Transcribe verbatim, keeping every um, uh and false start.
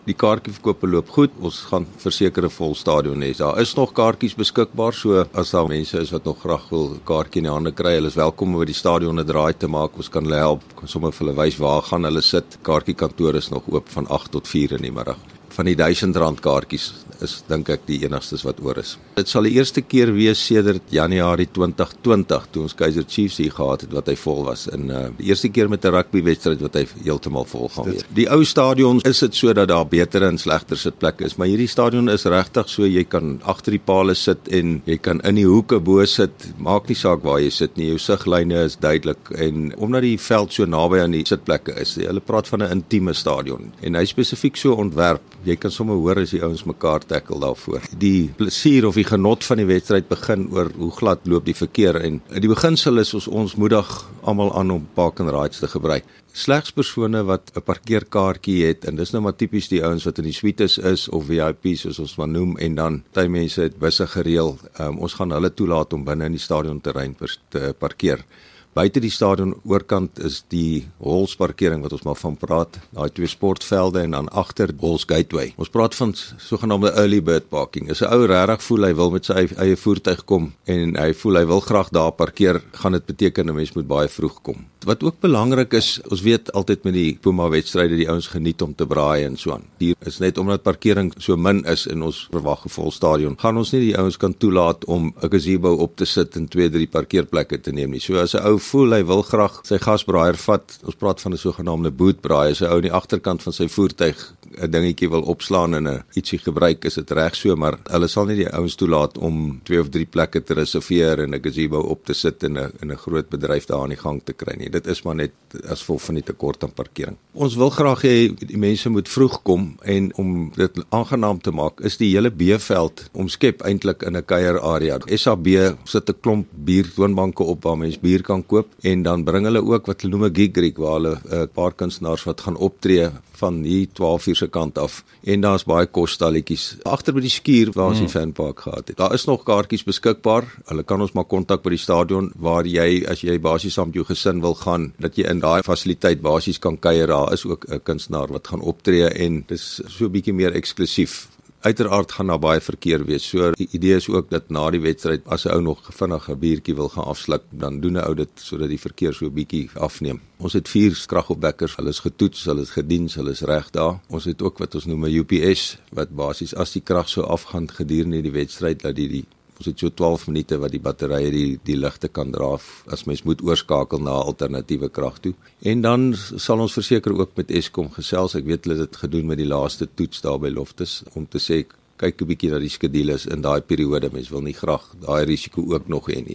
Die kaartjieverkope loop goed, ons gaan verseker 'n vol stadion hê. Daar is nog kaartjies beskikbaar, so as daar mense is wat nog graag wil 'n kaartjie in die hande kry, hulle is welkom om by die stadion 'n draai te maak. Ons kan hulle help, kan sommer vir hulle wys waar gaan hulle sit. Kaartjiekantoor is nog oop van agt tot vier in die middag. Van die duisend rand kaartjies is dink ek die enigstes wat oor is. Dit sal die eerste keer wees sedert Januarie twintig twintig toe ons Kaizer Chiefs hier gehad het wat hy vol was. En uh, die eerste keer met 'n rugbywedstryd wat hy heeltemal vol gaan wees. Die ou stadions is dit so dat daar beter en slegter sitplekke is, maar hierdie stadion is regtig so jy kan agter die palle sit en jy kan in die hoeke bo sit. Maak nie saak waar jy sit nie, jou siglyne is duidelik en omdat die veld so naby aan die sitplekke is, hulle praat van 'n intieme stadion en hy spesifiek so ontwerp. Jy kan sommer hoor as die ouens mekaar tackle daarvoor. Die plesier of die genot van die wedstryd begin oor hoe glad loop die verkeer en die beginsel is ons ons moedig almal aan om park and rides te gebruik. Slegs persone wat 'n parkeerkaartjie het en dis nou maar tipies die ouens wat in die suites is of V I P soos ons maar noem en dan baie mense het busse gereël. Um, ons gaan hulle toelaat om binne in die stadionterrein te parkeer. Buite die stadion oorkant is die Halls parkering wat ons maar van praat, daai twee sportvelde en dan agter Halls Gateway. Ons praat van sogenaamde early bird parking. As 'n ou regtig voel hy wil met sy eie voertuig kom en hy voel hy wil graag daar parkeer, gaan dit beteken 'n mens moet baie vroeg kom. Wat ook belangrik is, ons weet altyd met die Puma wedstryde die ouens geniet om te braai en so aan. Hier is net omdat parkering so min is in ons verwag 'n vol stadion, gaan ons nie die ouens kan toelaat om 'n gazebo op te sit en twee drie parkeerplekke te neem nie. So as 'n ou voel hy wil graag sy gasbraaier vat, ons praat van 'n sogenaamde bootbraai, as 'n ou aan die agterkant van sy voertuig 'n dingetjie wil opslaan en 'n ietsie gebruik, is dit reg so, maar hulle sal nie die ouens toelaat om twee of drie plekke te reserveer en 'n gazebo op te sit en 'n in 'n groot bedryf daar aan die gang te kry nie. Dit is maar net as gevolg van die tekort aan parkering. Ons wil graag hê die mense moet vroeg kom en om dit aangenaam te maak, is die hele B-veld omskep eintlik in 'n kuierarea. S A B sit 'n klomp biertoonbanke op waar mense bier kan koop en dan bring hulle ook wat hulle noem 'n gig rig waar hulle 'n uh, paar kunstenaars wat gaan optree van hier twaalf uur se kant af en daar's baie kosstalletjies agter by die skuur waar ons hmm. die fanpark gehad het. Daar is nog kaartjies beskikbaar. Hulle kan ons maar kontak by die stadion waar jy as jy basies saam met jou gesin wil gaan, dat jy in daai fasiliteit basies kan kuier. Daar is ook 'n kunstenaar wat gaan optree en dis so 'n bietjie meer eksklusief. Uiteraard gaan daar baie verkeer wees. So die idee is ook dat na die wedstryd as 'n ou nog vinnig 'n biertjie wil gaan afsluk, dan doen 'n ou dit sodat die verkeer so 'n bietjie afneem. Ons het vier kragopwekkers, hulle is getoets, hulle is gediens, hulle is reg daar. Ons het ook wat ons noem 'n U P S wat basies as die krag so afgaan gedurende die wedstryd dat die die ons het so twaalf minute wat die batterye die die ligte kan dra as mens moet oorskakel na alternatiewe krag toe. En dan sal ons verseker ook met Eskom gesels. Ek weet hulle het dit gedoen met die laaste toets daar by Loftus om te sê kyk 'n bietjie na die skedules in daai periode. Mens wil nie graag daai risiko ook nog hê nie.